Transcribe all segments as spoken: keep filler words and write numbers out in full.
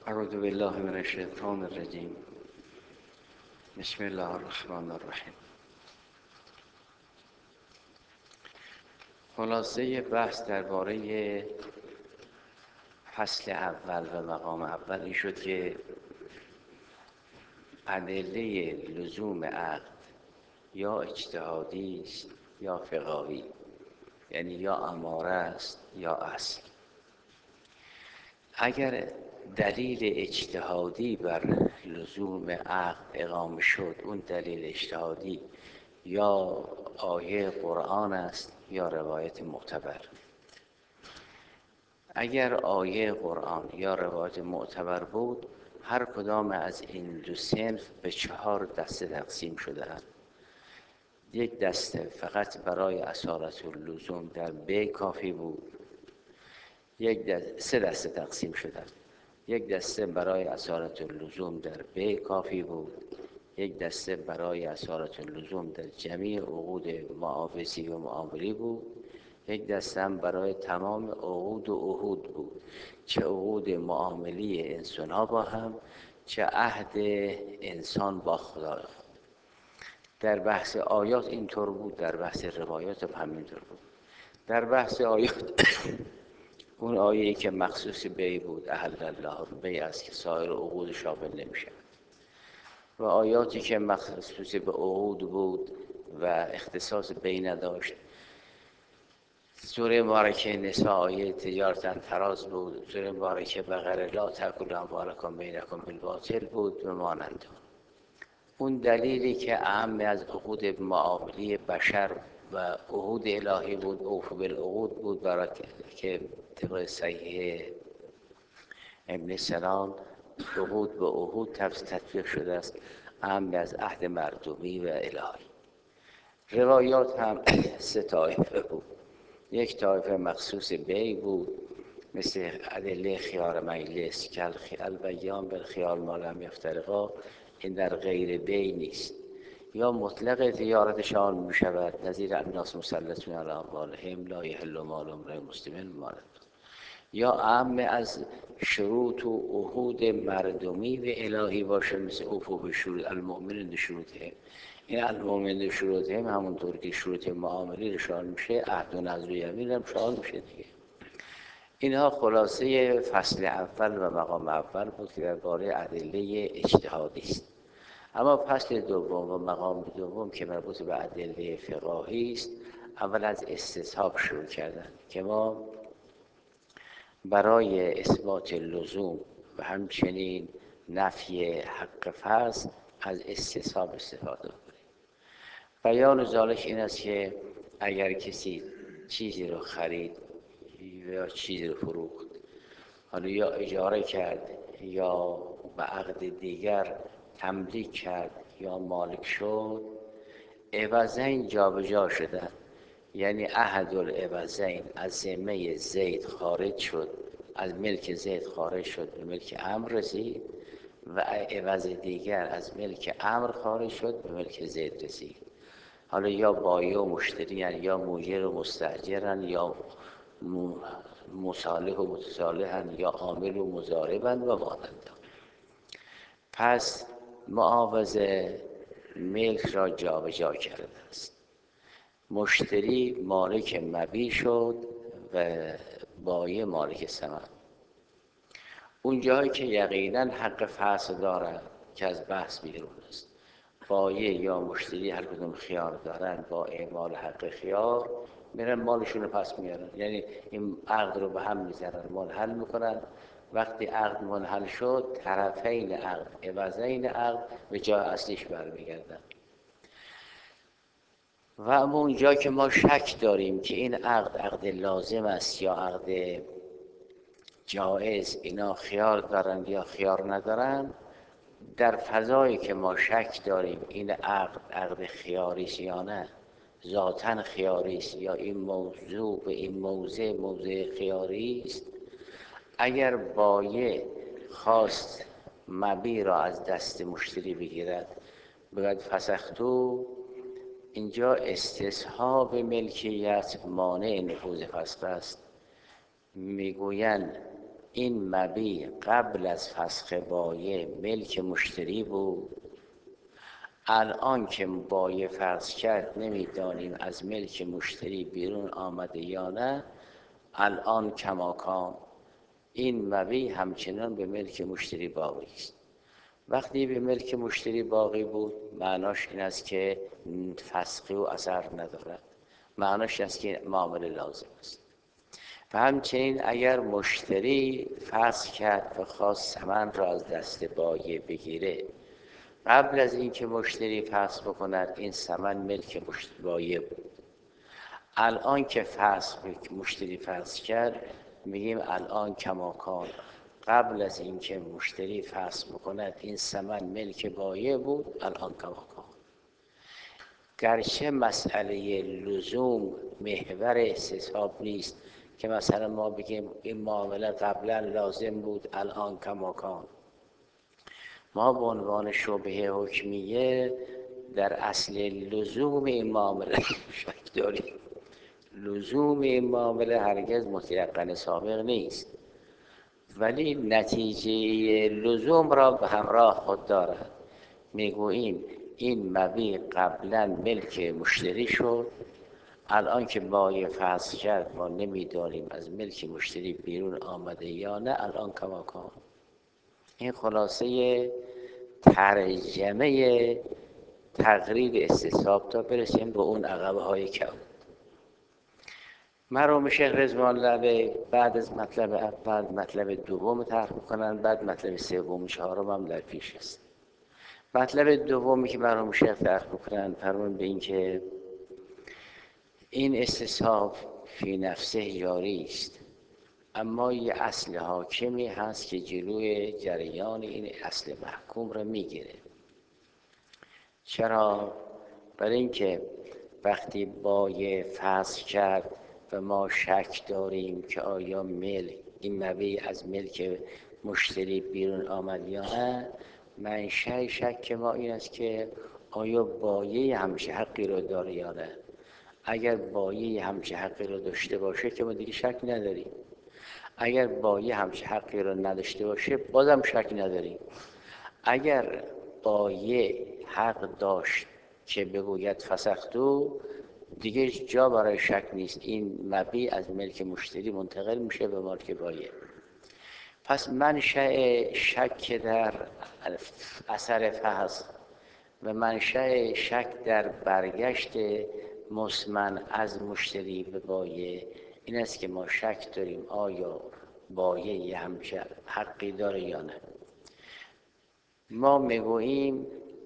اعوذ بالله من الشیطان الرجیم. بسم الله الرحمن الرحیم. خلاصه بحث درباره فصل اول و مقام اول این شد که ادله لزوم عقد یا اجتهادی است یا فقاهی، یعنی یا اماره است یا اصل. اگر دلیل اجتهادی بر لزوم عقد اقامه شد، اون دلیل اجتهادی یا آیه قرآن است یا روایت معتبر. اگر آیه قرآن یا روایت معتبر بود، هر کدام از این دو صنف به چهار دسته تقسیم شده‌اند. یک دسته فقط برای اصالت اللزوم در بی کافی بود. یک دسته سه دسته تقسیم شدند. یک دسته برای اصالت اللزوم در بی کافی بود. یک دسته برای اصالت اللزوم در جمیع عقود معاوضی و معاملی بود. یک دسته هم برای تمام عقود و عهود بود، چه عقود معاملی انسان ها با هم، چه عهد انسان با خدا. در بحث آیات اینطور بود، در بحث روایات هم همینطور بود. در بحث آیات اون آیه‌ای که مخصوص بی بود، احل الله بی است که سایر عقود شامل نمیشه، و آیاتی که مخصوص به عقود بود و اختصاص بی نداشت، سوره مبارکه نساء آیه تجارتا تراز بود، سوره مبارکه بقره لا تأکلوا اموالکم بینکم بالباطل بود و مانند. اون دلیلی که اهم از عقود معاملی بشر و عهود الهی بود، اوفوا بالعقود بود، برای که طبق صحیح ابن سلام عقود به عهود تطبیق شده است، اهم از عهد مردمی و الهی. روایات هم سه طایفه بود. یک طایفه مخصوص بی بود، مثل ادله خیار مجلس که البیان بالخیار ما لم یفترقا، این در غیر بی نیست، یا مطلق تجارتشان می شود، نظیر الناس مسلطون علی اموالهم لا یحل مال امرئ مسلم مالد، یا اهم از شروط و عهود مردمی و الهی باشه، مثل اوفوا بالشروط المؤمنین بشروطهم. این المؤمنین بشروطهم همونطور که شروط معاملی رشان میشه، عهد و نذر و یمین هم شامل میشه دیگه. اینها خلاصه فصل اول و مقام اول بود که درباره ادله اجتهادی است. اما فصل دوم و مقام دوم که مربوط به ادله فقاهی است، اول از استصحاب شروع کردن که ما برای اثبات لزوم و همچنین نفی حق فصل از استصحاب استفاده کنیم. بیان ذالک این است که اگر کسی چیزی رو خرید یا چیزی رو فروخت، حالا یا اجاره کرد یا به عقد دیگر تملیک کرد یا مالک شد، عوضین جابجا شدن، یعنی احد العوضین از ذمه زید خارج شد، از ملک زید خارج شد به ملک عمرو رسید، و عوض دیگر از ملک عمرو خارج شد به ملک زید رسید. حالا یا بایع و مشتریان، یا مؤجر و مستاجرن، یا مصالح و متصالحن، یا عامل و مضاربن و مانند. پس معاوضه ملک را جابجا کرده است. مشتری مالک مبیع شد و بایع مالک ثمن. اون جایی که یقینا حق فصل دارند که از بحث بیرون است، بایع یا مشتری هر کدوم خیار دارن، با اعمال حق خیار میرن مالشون رو پس میارن، یعنی این عقد رو به هم میزنن، مال حل میکنن. وقتی عقد منحل شد، طرفین عقد عوضین عقد به جای اصلیش برمیگردن. و اما اونجا که ما شک داریم که این عقد عقد لازم است یا عقد جایز، اینا خیار دارن یا خیار ندارن، در فضایی که ما شک داریم این عقد عقد خیاری است یا نه، ذاتاً خیاری است یا این موضوع به این موضع موضع خیاری است، اگر بایع خواست مبیع را از دست مشتری بگیرد، بگوید فسختو، اینجا استصحاب ملکیت مانع نفوذ فسخ است. میگویند این مبیع قبل از فسخ بایع ملک مشتری بود، الان که بایع فسخ کرد نمیدانیم از ملک مشتری بیرون آمده یا نه، الان کماکان این مبیع همچنان به ملک مشتری باقی است. وقتی به ملک مشتری باقی بود معناش این است که فسخی و اثر ندارد، معناش این است که معامله لازم است. و همچنین اگر مشتری فسخ کرد و خواست ثمن را از دست بایع بگیره، قبل از اینکه مشتری فسخ بکند این ثمن ملک بایع بود. الان که فسخ مشتری فسخ کرد میگیم الان کماکان قبل از اینکه مشتری فسخ بکند این ثمن ملک بایع بود، الان کماکان. گرچه مسئله لزوم محور استصحاب نیست که مثلا ما بگیم این معامله قبلا لازم بود الان کماکان. ما به عنوان شبهه حکمیه در اصل لزوم این معامله شک داریم. لزوم این معامله هرگز متیقن سابق نیست، ولی نتیجه لزوم را به همراه خود دارد. میگوییم این مبیع قبلا ملک مشتری شد، الان که بایع فسخ کرد ما نمیدانیم از ملک مشتری بیرون آمده یا نه، الان کماکان. این خلاصه ترجمه تقریر استصحاب تا برسیم به اون عقبه های کم. مرحوم شیخ رضوان الله علیه بعد از مطلب اول مطلب دوم طرح میکنن، بعد مطلب سوم چهارم هم در پیش است. مطلب دومی که مرحوم شیخ طرح میکنن فرمون به این که این استصحاب فی نفسه جاری است، اما یه اصل حاکمی هست که جلوی جریان این اصل محکوم را میگیره. چرا؟ برای اینکه وقتی بایع فسخ کرد و ما شک داریم که آیا ملک این مبیع از ملک مشتری بیرون آمد یا نه، منشأ شک ما این است که آیا بایع همچه حقی رو داره یا نه. اگر بایع همچه حقی رو داشته باشه که ما دیگه شک نداریم، اگر بایع همچه حقی رو نداشته باشه بازم شک نداریم. اگر بایع حق داشت که بگوید فسختو، دیگه جا برای شک نیست، این مبیع از ملک مشتری منتقل میشه به مالک بایع. پس منشأ شک در اثر فسخ و منشأ شک در برگشت مسمن از مشتری به بایع این است که ما شک داریم آیا بایع همچه حقی داره یا نه. ما میگوییم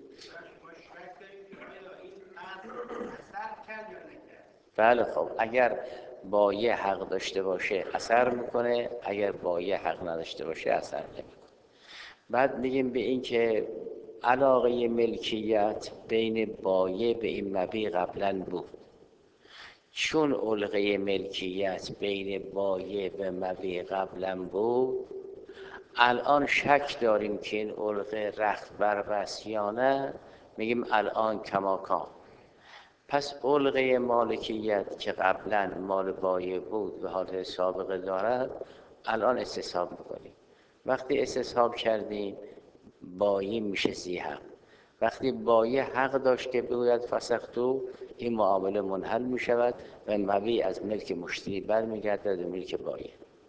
بله خب اگر بایع حق داشته باشه اثر میکنه، اگر بایع حق نداشته باشه اثر نمیکنه. بعد میگیم به این که علاقه ملکیت بین بایع به این مبیع قبلا بود، چون علقه ملکیت بین بایع و مبیع قبلا بود، الان شک داریم که این علقه رخت بربست یا نه، میگیم الان کماکان. پس علقه مالکیت که قبلا مال بایع بود و حالت سابقه دارد، الان استصحاب میکنیم. وقتی استصحاب کردیم بایع میشه ذی حق. وقتی بایع حق داشت که بگوید فسختو، این معامله منحل میشود و مبیع از ملک مشتری برمیگردد به ملک بایع.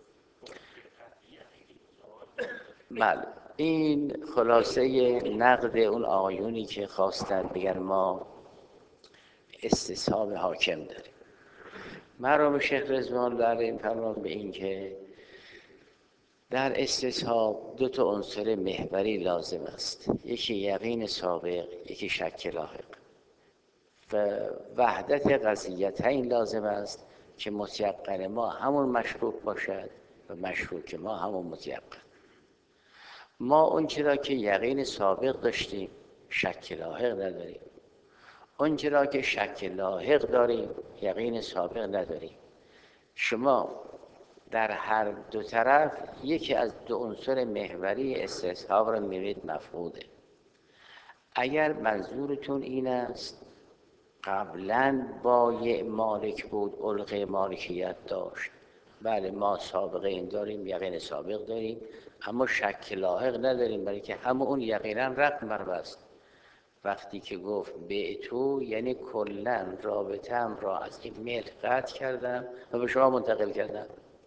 بله این خلاصه نقد اون آقایونی که خواستن بگن ما استصحاب حاکم داریم. مرحوم شیخ رضوان الله علیه فرمان به این که در استصحاب دو تا عنصر محوری لازم است، یکی یقین سابق، یکی شک لاحق. و وحدت قضیتین لازم است که متیقن ما همون مشکوک باشد و مشکوک ما همون متیقن. ما اون چرا که یقین سابق داشتیم شک لاحق نداریم، اون چرا که شک لاحق داریم یقین سابق نداریم. شما در هر دو طرف یکی از دو عنصر محوری استصحاب را می‌بینید مفقوده. اگر منظورتون این است قبلاً بایع مالک بود، علقه مالکیت داشت، بله ما سابقه این داریم، یقین سابق داریم، اما شک لاحق نداریم، برای که همون اون یقینا رقم است. وقتی که گفت به تو یعنی کلا رابطه‌ام را از این ملک قطع کردم و به شما منتقل کردم.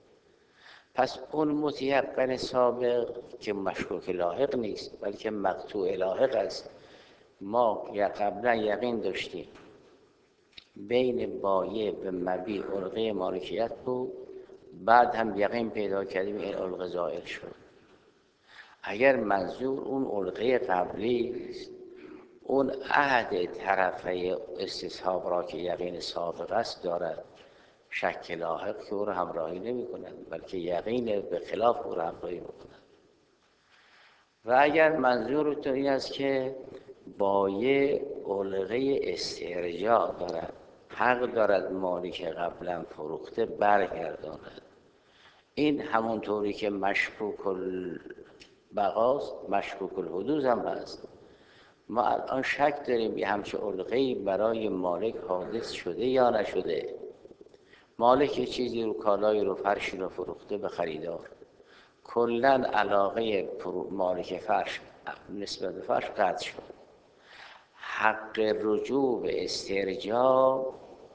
پس اون متیقن سابق که مشکوک لاحق نیست بلکه مقطوع لاحق است. ما یا قبلا یقین داشتیم بین بایع و مبیع علقه مالکیت بود، بعد هم یقین پیدا کردیم این علقه زائل شد. اگر منظور اون علقه قبلی است، اون عهد طرفه استصحاب را که یقین سابق است دارد، شک لاحق که او را همراهی نمی کند بلکه یقین به خلاف او را همراهی می کند. و اگر منظورتون این است که بایع علقه استرجاع دارد، حق دارد مالی که قبلا فروخته برگرداند، این همونطوری که مشکوک البقاست مشکوک الحدوث هم هست. ما الان شک داریم یه همچه علقه‌ای برای مالک حادث شده یا نشده. مالک چیزی رو کالای رو فرشی رو فروخته به خریدار، کلن علاقه مالک فرش نسبت به فرش قطع شد. حق رجوع به استرجاع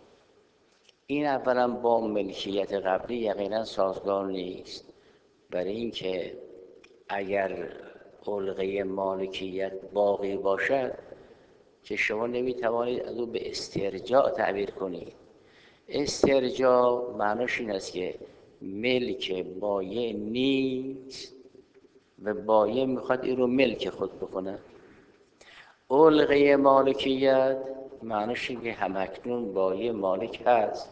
این اولا با ملکیت قبلی یقینا سازگار نیست، برای اینکه اگر علقه مالکیت باقی باشد که شما نمیتوانید از او به استرجاع تعبیر کنید. استرجاع معناش این است که ملک بایع نیست و بایع میخواد این رو ملک خود بکنه. علقه مالکیت معناش این که همکنون بایع مالک هست.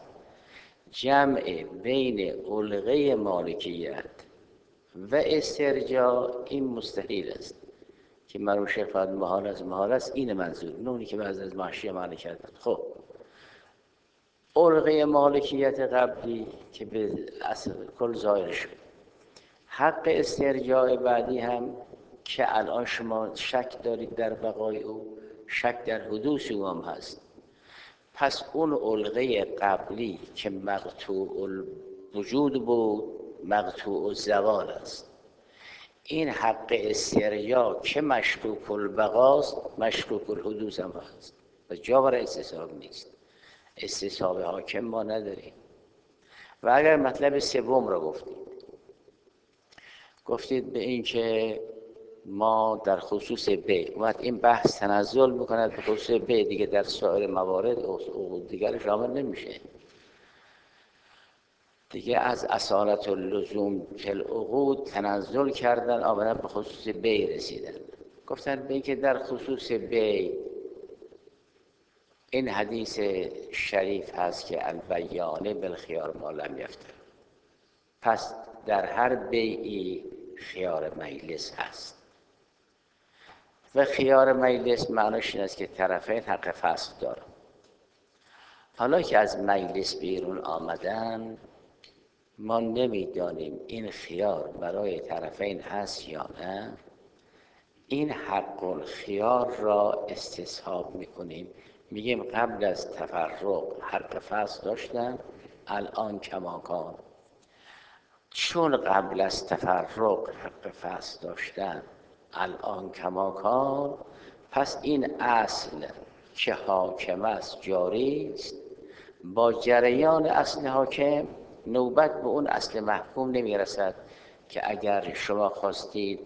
جمع بین علقه مالکیت و استرجاع این مستحیل است که مرحوم شیخ فرمود محال است. محال است این منظور، نه اونی که بعضی از محشی مالکیت. خب علقه مالکیت قبلی که به اصل کل ظاهر شد، حق استرجاع بعدی هم که الان شما شک دارید در بقای او، شک در حدوث او هم هست. پس اون علقه قبلی که مقطوع الوجود بود مقطوع الزوال است. این حق استرجاع که مشکوک البقاست مشکوک الحدوث هم هست و جا برای استصحاب نیست. استصحاب حاکم ما نداریم. و اگر مطلب سوم را گفتید گفتید به این که ما در خصوص بیع اومد این بحث تنزل میکند به خصوص بیع، دیگه در سایر موارد عقود دیگر شامل نمیشه دیگه. از اصالت اللزوم کل عقود تنزل کردن، آمدن به خصوص بیع رسیدن. گفتن به این که در خصوص بیع این حدیث شریف هست که البیانه بالخیار ما لم یفتر، پس در هر بیعی خیار مجلس هست و خیار مجلس معناش این است که طرفین حق فسخ دارن. حالا که از مجلس بیرون آمدن ما نمیدانیم این خیار برای طرفین هست یا نه. این حق الخیار را استصحاب میکنیم، میگیم قبل از تفرق حق فسخ داشتن، الان کماکان چون قبل از تفرق حق فسخ داشتن الان کماکان، پس این اصل که حاکم است جاری است. با جریان اصل حاکم نوبت به اون اصل محکوم نمیرسد که اگر شما خواستید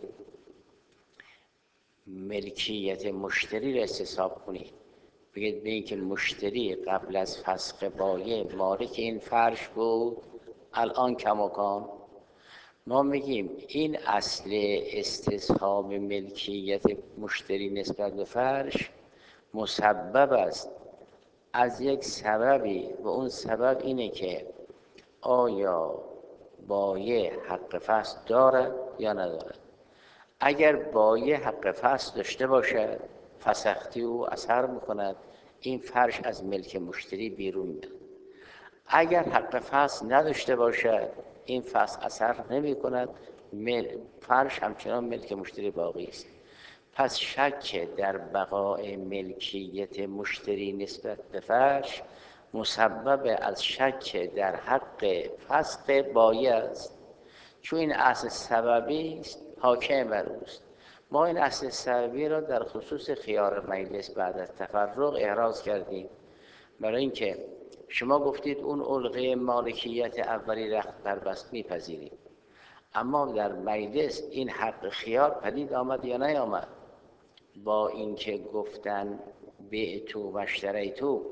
ملکیت مشتری را استصحاب کنید، بگید به این که مشتری قبل از فسخ بایع مالک این فرش بود، الان کماکان. ما میگیم این اصل استصحاب ملکیت مشتری نسبت به فرش مسبب است از یک سببی و اون سبب اینه که آیا بایع حق فسخ دارد یا ندارد. اگر بایع حق فسخ داشته باشد فسختی او اثر میکند، این فرش از ملک مشتری بیرون میاد. اگر حق فسخ نداشته باشد این فسخ اثر نمی کند، فرش همچنان ملک مشتری باقی است. پس شک در بقای ملکیت مشتری نسبت به فرش مسبب از شک در حق فسق بایع است، چون این اصل سببی است حاکم بر اوست. ما این اصل سببی را در خصوص خیار مجلس بعد از تفرق احراز کردیم، برای اینکه شما گفتید اون علقه مالکیت اولی رخت بربست میپذیریم، اما در مجلس این حق خیار پدید آمد یا نیامد؟ با اینکه گفتن بعتو و اشتریتو،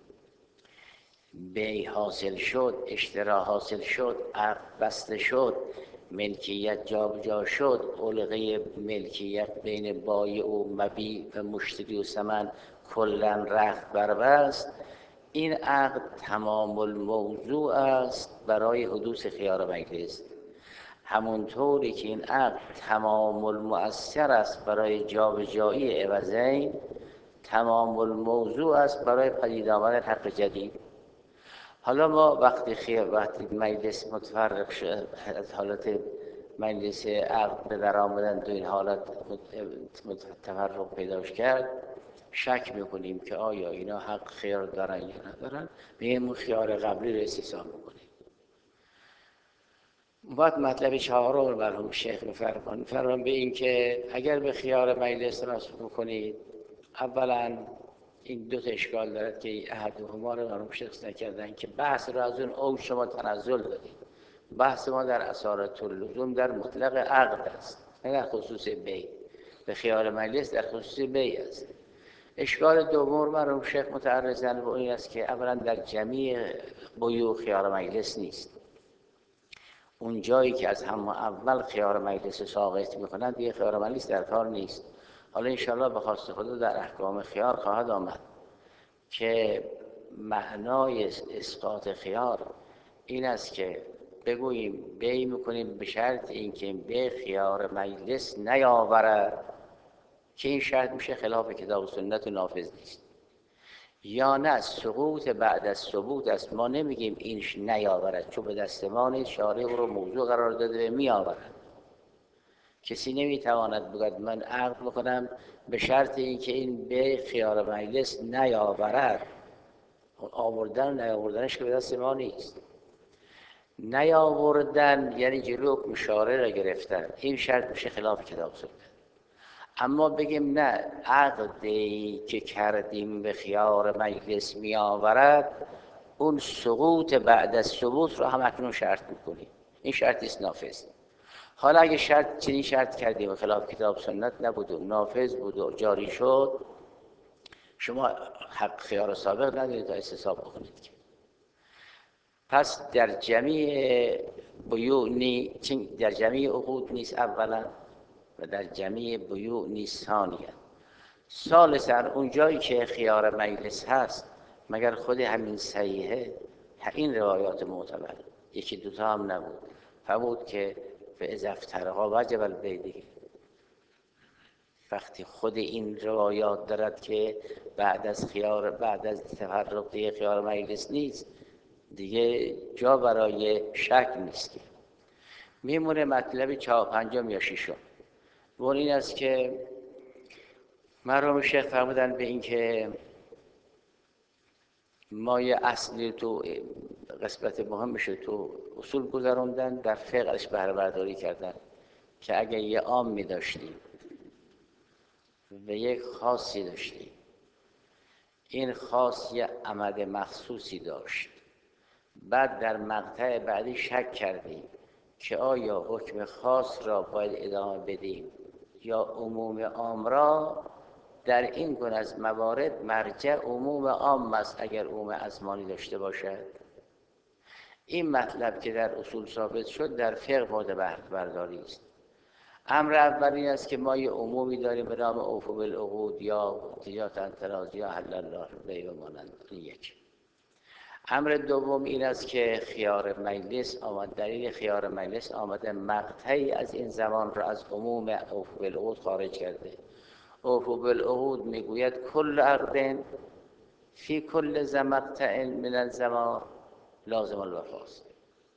بیع حاصل شد، اشترا حاصل شد، عقد بسته شد، ملکیت جابجا شد، علقه ملکیت بین بایع و مبیع و مشتری و ثمن کلا رخت بربست. این عقد تمام الموضوع است برای حدوث خیار مجلس، همونطوری که این عقد تمام المؤثر است برای جابجایی عوضین، تمام الموضوع است برای پدید آمدن حق جدید. حالا ما وقتی خیار وقتی مجلس متفرق شد، از حالت مجلس عقد به در آمدن دو این حالت تفرق پیداش کرد، شک میکنیم که آیا اینا حق خیار دارن یا ندارن، میگیم اون خیار قبلی رو استثنا میکنیم. بعد مطلب چهارم مرحوم شیخ میفرمان میفرمان به این که اگر به خیار مجلس رسم بکنید، اولا این دو تا اشکال دارد که احدهما رو مرحوم شیخ نکردن که بحث رو از اون اوج شما تنزل دادید. بحث ما در اصالت اللزوم در مطلق عقد است، نه در خصوص بیع. به خیار مجلس در خصوص بیع است. اشکال دوم مرحوم شیخ متعرضن به این است که اولا در جمیع بیوع خیار مجلس نیست. اون جایی که از هم اول خیار مجلس ساقط میکنند دیگه خیار مجلس در کار نیست. حالا انشاءالله به خواست خدا در احکام خیار خواهد آمد که معنای اسقاط خیار این است که بگوییم بیع میکنیم به شرط اینکه به خیار مجلس نیاورد، که این شرط میشه خلاف کتاب و سنت و نافذ نیست. یا نه سقوط بعد از ثبوت است، ما نمیگیم اینش نیاورد، چون به دست ما نیست، شارع رو موضوع قرار داده می آورد. کسی نمیتواند بگوید من عقد میکنم به شرط اینکه این به خیار مجلس نیاورد. آوردن نیاوردنش که به دست ما نیست. نیاوردن یعنی جلو حکم شارع را گرفتن، این شرط میشه خلاف کتاب سنت. اما بگیم نه عقدی که کردیم به خیار مجلس می آورد، اون سقوط بعد از ثبوت رو هم اکنون شرط میکنیم، این شرطی است نافذ. حالا اگه شرط چنین شرط کردیم و خلاف کتاب سنت نبود و نافذ بود و جاری شد، شما حق خیار سابق ندارید تا استصحاب بکنید که. پس در جمیع بیوع نی در جمیع عقود نیست اولا و در جمیع بیوع نیست ثانیاً. ثالثاً اون جایی که خیار مجلس هست مگر خود همین صحیحه، این روایات معتبر یکی دوتا هم نبود، فرمود که به اذا افترقا وجب البیع دیگه. وقتی خود این روایات دارد که بعد از خیار بعد از تفرق دیگه خیار مجلس نیست، دیگه جا برای شک نیست. میمونه مطلب چهار پنجم یا ششم، و این است که مرحوم شیخ فرمودن به این که ما یه اصلی تو قسمت مهمش تو اصول گذروندن، در فقهش بهره برداری کردن که اگه یه عامی داشتیم و یک خاصی داشتیم، این خاص یه عمد مخصوصی داشت، بعد در مقطع بعدی شک کردیم که آیا حکم خاص را باید ادامه بدیم یا عموم عام را، در این گونه از موارد مرجع عموم عام است اگر عموم ازمانی داشته باشد. این مطلب که در اصول ثابت شد در فقه مورد بحث برداری است. امر اول این است که ما یه عمومی داریم به نام اوفوا بالعقود یا تجارت عن تراضی یا حل الله البیع و مانند. یک. امر دوم این است که خیار مجلس آمد، دلیل خیار مجلس آمده مقطعی از این زمان را از عموم اوفوا بالعقود خارج کرده. اوفوا بالعقود میگوید کل عقد فی کل مقطع من الزمان لازم الوفاست.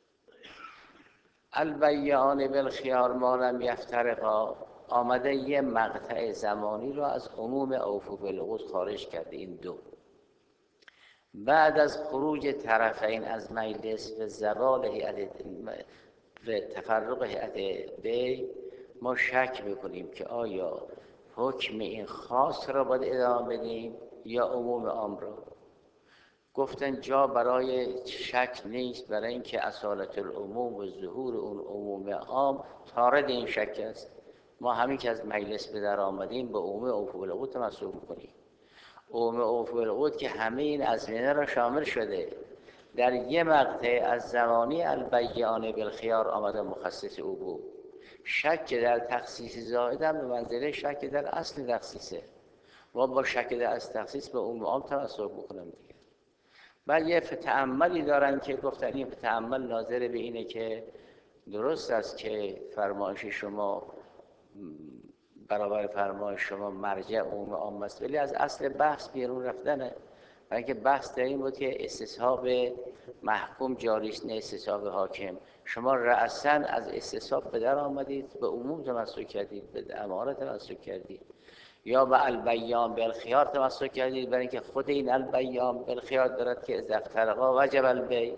البیعان بالخیار ما لم یفترقا آمده یه مقطع زمانی را از عموم اوفوا بالعقود خارج کرده. این دو بعد از خروج طرفین از مجلس و زوال هیئت و تفرق هیئت بی، ما شک میکنیم که آیا حکم این خاص را باید ادامه بدیم یا عموم عام را. گفتن جا برای شک نیست، برای اینکه اصالت العموم و ظهور اون عموم عام طارد این شک است. ما همین که از مجلس به در آمدیم به عموم اوفو بالعقود تمسک میکنیم. عموم اوفو بالعقود که همه این ازمینه را شامل شده. در یه مقطع از زمانی البیان بالخیار آمده مخصص او بود. شک در تخصیص زائد هم به منزله شک در اصل تخصیصه. ما با شک در اصل تخصیص به عموم عام تمسک میکنیم دیگه. بعد یه تأملی دارن که گفتن این تأمل ناظر به اینه که درست است که فرمایش شما برابر فرمایش شما مرجع عموم عام است، ولی از اصل بحث بیرون رفتنه. برای اینکه بحث در این بود که استصحاب محکوم جاری است نه استصحاب حاکم. شما رأساً از استصحاب به در آمدید، به عموم تمسک کردید، به اماره تمسک کردید، یا به البیان بالخیار تمسک کردید برای اینکه خود این البیان بالخیار دارد که اذا افترقا وجب البیع،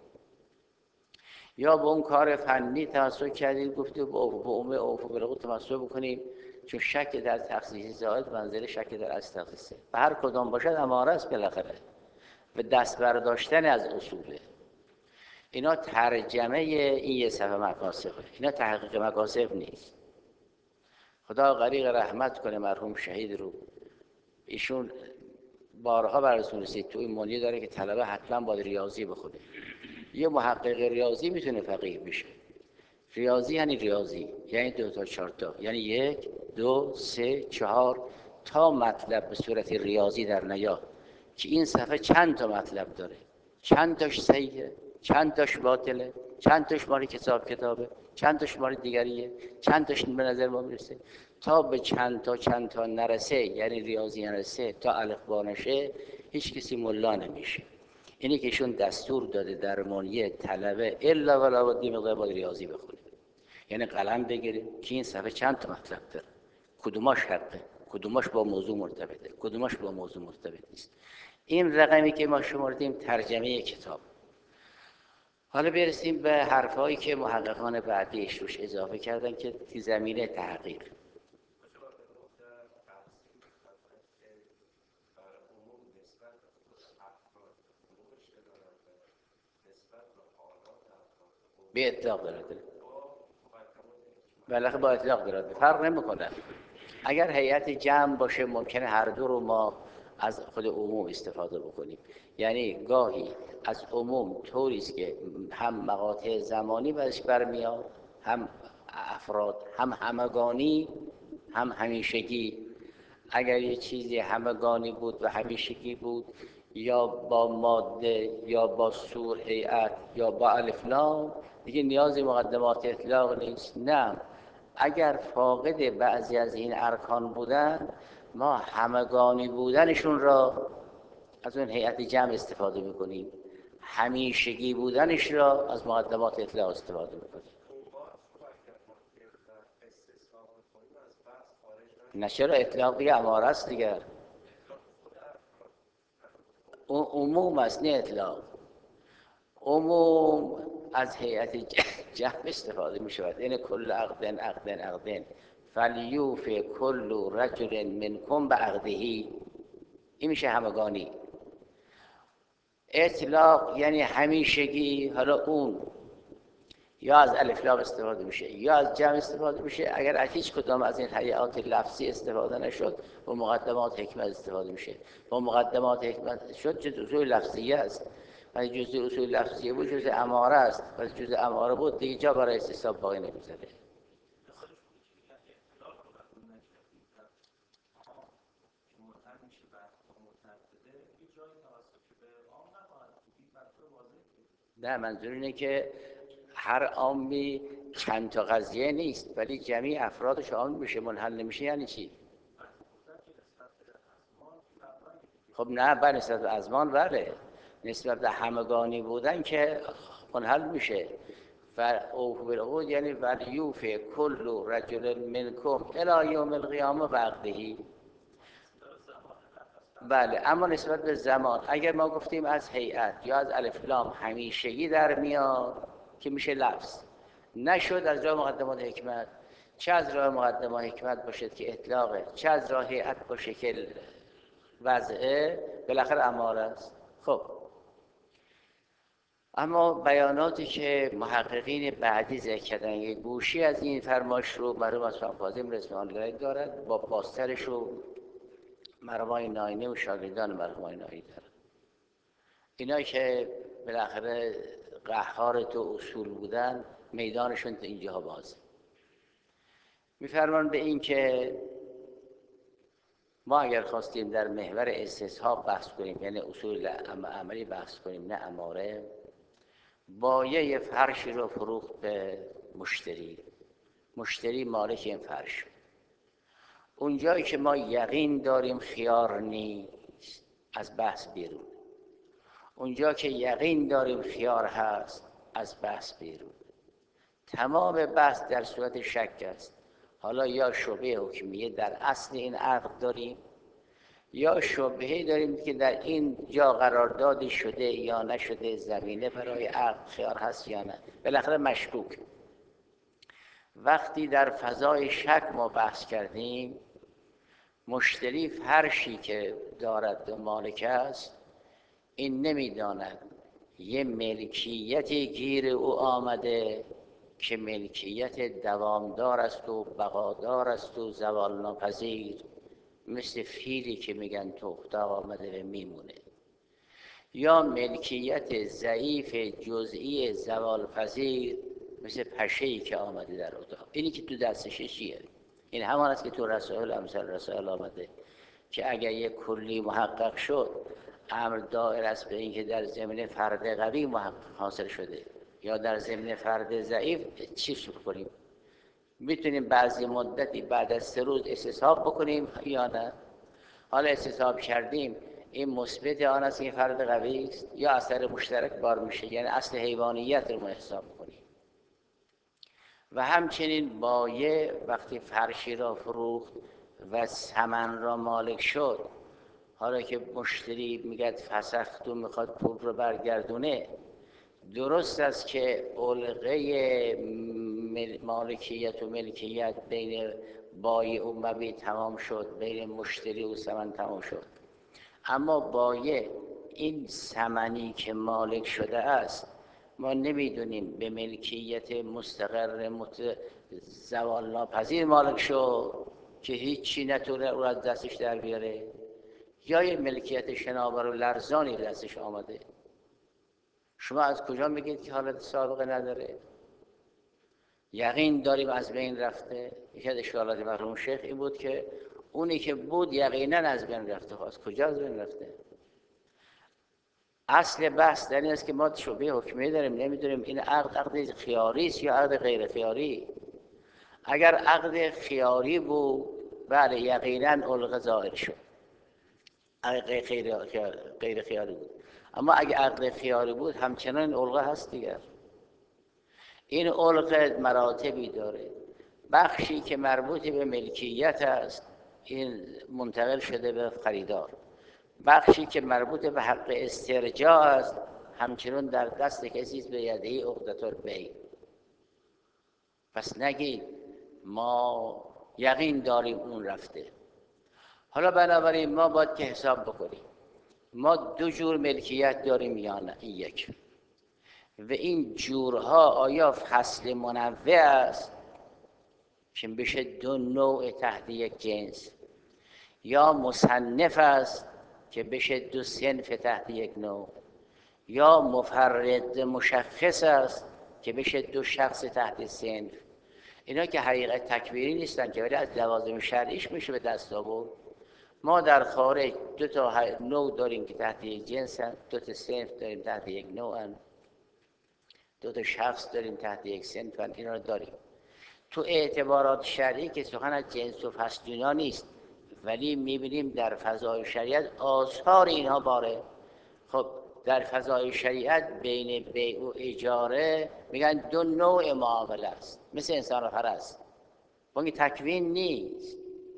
یا به اون کار فنی تمسک کردید گفتید به عموم اوفو بالعقود تمسک بکنیم چون شک در تخصیص زائد منزل شک در اصل تخصیصه. به هر کدام باشد اماره است بالاخره، به دست برداشتن از اصوله. اینا ترجمه این یه صفحه مکاسبه، اینا تحقیق مکاسب نیست. خدا غریق رحمت کنه مرحوم شهید رو، ایشون بارها براتون رسید تو این منیه داره که طلبه حتما باید ریاضی بخونه. یه محقق ریاضی میتونه فقیه بشه. ریاضی یعنی ریاضی، یعنی دو تا چهار تا، یعنی یک دو سه چهار تا مطلب به صورت ریاضی در نیاد که این صفحه چند تا مطلب داره، چند تاش صحیحه، چند تاش باطله، چند تاش مال کتاب کتابه، چند تاش مال دیگریه، چند تاش به نظر ما میرسه. تا به چند تا چند تا نرسه، یعنی ریاضی نرسه، تا الف با نشه، هیچ کسی ملا نمیشه. اینی که ایشون دستور داده در منیه طلبه الا ولا بد مقدار باید ریاضی بخونه، یعنی قلم بگیریم که این صفحه چند تا مطلب داره، کدوماش حقه، کدوماش با موضوع مرتبطه، کدوماش با موضوع مرتبط نیست. این رقمی که ما شمردیم ترجمه کتاب. حالا برسیم به حرفایی که محققان بعدیش روش اضافه کردن که تی زمینه تحقیق. به اطلاق داره بالاخره با اطلاق داره، فرق نمیکنه. اگر هیئت جمع باشه ممکنه هر دو رو ما از خود عموم استفاده بکنیم. یعنی گاهی از عموم طوری است که هم مقاطع زمانی برش برمیاد، هم افراد، هم همگانی، هم همیشگی. اگر یه چیزی همگانی بود و همیشگی بود، یا با ماده یا با سور هیئت یا با الف لام، دیگه نیازی مقدمات اطلاق نیست. نه، اگر فاقد بعضی از این ارکان بودن، ما همگانی بودنشون را از اون هیئت جمع استفاده میکنیم، همیشگی بودنش را از مقدمات اطلاق استفاده میکنیم. نه چرا، اطلاق دیگه اماره است دیگه، عموم است نه اطلاق. عموم از هیئت جمع استفاده می شود. این کل عقدن عقدن عقدن فلیوف کل رجل منکم به عقدهی، این میشه همگانی. اطلاق یعنی همیشگی، حالا اون یا از الف لام استفاده میشه یا از جمع استفاده میشه. اگر از هیچ کدام از این هیئات لفظی استفاده نشد، با مقدمات حکمت استفاده میشه. با مقدمات حکمت شد جز اصول لفظیه است، ولی جز اصول لفظیه بود جز اماره است، ولی جز اماره بود دیگه جا برای استصحاب باقی نمیذاره. نه، منظور اینه که هر عامی چند تا قضیه نیست، ولی جمعی افرادش عام میشه، منحل نمیشه. یعنی چی؟ خب نه، بر نسبت به ازمان بله، نسبت به همگانی بودن که منحل میشه. و اوفو بالعقود یعنی ولیوف کل رجل منکم الی یوم القیامه بعقدهی. بله، اما نسبت به زمان اگر ما گفتیم از هیئت یا از الف لام همیشگی در میاد که میشه لفظ، نشد از راه مقدمات حکمت، چه از راه مقدمات حکمت باشد که اطلاقه، چه از راه هیئت باشه که وضعه، بالاخره اماره است. خب اما بیاناتی که محققین بعدی ذکر کردن یک گوشی از این فرمایش رو مرحوم اصفهان فاضل رضوان دارد، با باسترش رو مرحوم ناینی و شاگردان مرحوم ناینی دارد. اینا که بالاخره قهار تو اصول بودن میدانشون تا اینجا بازه. میفرمان به این که ما اگر خواستیم در محور استصحاب بحث کنیم، یعنی اصول عملی بحث کنیم نه اماره، باید یه فرشی رو فروخت به مشتری، مشتری مالک این فرش. اونجایی که ما یقین داریم خیار نیست از بحث بیرون، اونجا که یقین داریم خیار هست از بحث بیرون. تمام بحث در صورت شک است. حالا یا شبهه حکمیه در اصل این عقد داریم، یا شبهه داریم که در این جا قراردادی شده یا نشده، زمینه برای عقد خیار هست یا نه، بالاخره مشکوک. وقتی در فضای شک ما بحث کردیم، مشتری فرشی که دارد و مالک است، این نمیداند یه ملکیتی گیر او آمده که ملکیت دوامدار است و بقادار است و زوال ناپذیر، مثل فیلی که میگن تو اتاق آمده و میمونه، یا ملکیت ضعیف جزئی زوال پذیر مثل پشه‌ای که آمده در اتاق. اینی که تو دستش چیه؟ این همان است که تو رسائل امثال رسائل آمده که اگر یک کلی محقق شد، امر دائر است به این که در ضمن فرد قوی محقق حاصل شده یا در ضمن فرد ضعیف چیز کنیم. میتونیم بعضی مدتی بعد از سه روز استصحاب بکنیم یا نه؟ حالا استصحاب کردیم، این مثبت آن است که فرد قوی است یا اثر مشترک بار میشه، یعنی اصل حیوانیت رو ما حساب کنیم. و همچنین بایع وقتی فرشی را فروخت و ثمن را مالک شد، حالا که مشتری میگه فسخت و میخواد پول رو برگردونه، درست است که علقه مالکیت و ملکیت بین بایع و مبیع تمام شد، بین مشتری و ثمن تمام شد، اما بایع این ثمنی که مالک شده است ما نمیدونیم به ملکیت مستقر مت... زوال ناپذیر مالک شد که هیچی نتونه او از دستش در بیاره، یا یه ملکیت شناور و لرزانی دستش آمده. شما از کجا میگید که حالت سابقه نداره؟ یقین داریم از بین رفته. یکی از اشکالات مرحوم شیخ این بود که اونی که بود یقینا از بین رفته. از کجا از بین رفته؟ اصل بحث در این است که ما شبهه حکمیه داریم، نمیدونیم این عقد عقد خیاری است یا عقد غیر خیاری. اگر عقد خیاری بود بله یقینا علقه ظاهر شد، عقد غیر خیاری بود. اما اگه عقد خیاری بود همچنان علقه هست دیگر. این علقه مراتبی داره. بخشی که مربوط به ملکیت است این منتقل شده به خریدار، بخشی که مربوط به حق استرجاع است همچنان در دست کسی است به یدهی عقدة البیع. پس نگید ما یقین داریم اون رفته. حالا بنابراین ما باید که حساب بکنیم ما دو جور ملکیت داریم یا نه؟ این یک. و این جورها آیا فصل منوع است که بشه دو نوع تحت یک جنس، یا مصنف است که بشه دو صنف تحت یک نوع، یا مفرد مشخص است که بشه دو شخص تحت صنف. اینا که حقیقت تکبیری نیستن که، ولی از لوازم شرعیش میشه به دست آورد. ما در خارج دو تا نوع داریم که تحت یک جنس هست، دو تا صنف داریم تحت یک نوع هست، دو تا شخص داریم تحت یک صنف هست. اینا رو داریم. تو اعتبارات شرعی که سخن از جنس و فصل اینا نیست، ولی میبینیم در فضای شریعت آثار اینها باره. خب در فضای شریعت بین بیع و اجاره میگن دو نوع معامله است، مثل انسان و فرس. اون تکوین نیست.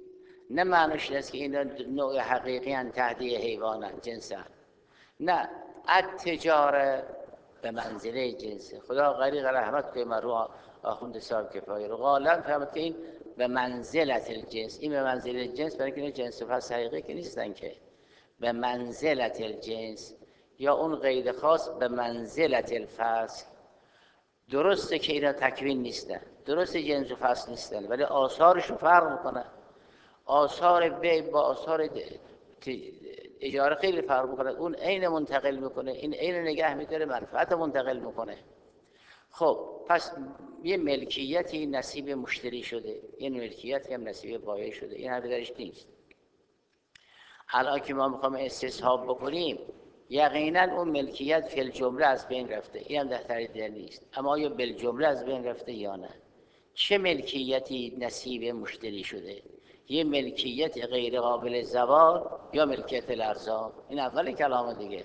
نه معنیش است که اینا نوع حقیقی هن تهدیه حیوانن جنسن. نه، التجاره به منزله جنسه. خدا غریق رحمت کنه من رو آخوند صاحب کفایه رو غالب فهمد که این به منزلت الجنس، این به منزله جنس برای که جنس و فصل حقیقی که نیستن که، به منزلت الجنس یا اون قید خاص به منزلت الفصل. درسته که اینا تکوین نیستن، درسته جنس و فصل نیستن، ولی آثارشون فرق میکنه. آثار بی با آثار اجاره خیلی فرق میکنه. اون عین منتقل میکنه، این عین نگه میداره، منفعت منتقل میکنه. خب پس یه ملکیتی نصیب مشتری شده، یه ملکیتی هم نصیب بایع شده، این حرف درش نیست. الان که ما میخوام استصحاب بکنیم یقینا اون ملکیت فی الجمله از بین رفته، این هم در تردید نیست. اما آیا بالجمله از بین رفته یا نه؟ چه ملکیتی نصیب مشتری شده؟ یه ملکیت غیر قابل زوال یا ملکیت الارزاق؟ این اول کلام دیگه.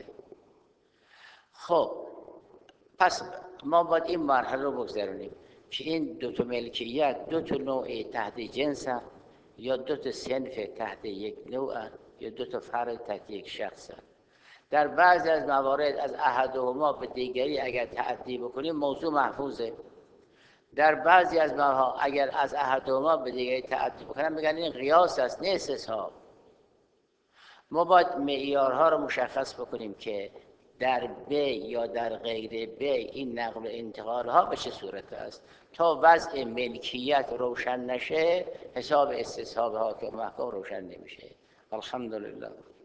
خب پس ما باید این مرحله رو بگذرونیم که این دو تا ملکیت دو تا نوع تحت جنس هست، یا دو تا صنف تحت یک نوع هست، یا دو تا فرد تحت یک شخص هست. در بعضی از موارد از احدهما به دیگری اگر تعدی بکنیم موضوع محفوظه. در بعضی از موارد اگر از احدهما به دیگری تعدی بکنیم میگن این قیاس است نه استصحاب. ما باید معیارها رو مشخص بکنیم که در بی یا در غیر بی این نقل و انتقال ها به چه صورت است. تا وضع ملکیت روشن نشه حساب استصحاب ها که محکم روشن نمیشه. الحمدلله.